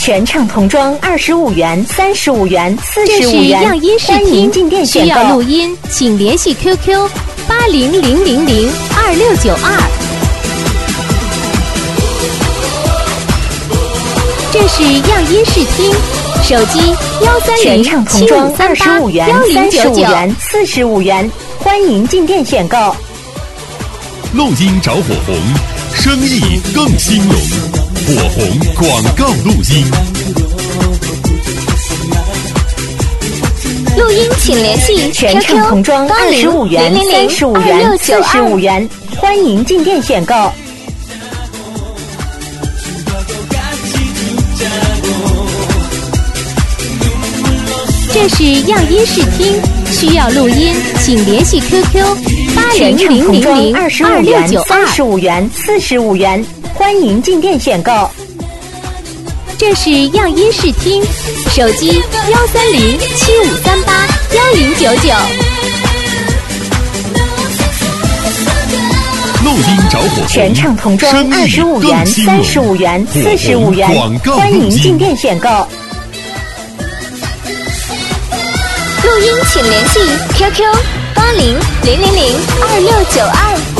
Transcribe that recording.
全场童装25元、35元、45元。 这是样音视欢迎听， 进店选购。 需要录音，请联系 QQ 800002692。这是样音视听，手机全场童装25元、35 13075381099。 元、45元。欢迎进店选购。 录音找火红，生意更兴隆。火红广告录音。 录音请联系全场童装25元、35元、45元。欢迎进店选购。 这是样音视听，需要录音，请联系 QQ 全场童装25元、 800002692。 35元、45元。欢迎进店选购。 这是样音视听，手机13075381099。 录音找火红， 全场童装25元、35元、45元。欢迎进店选购。 录音请联系 QQ8000026992。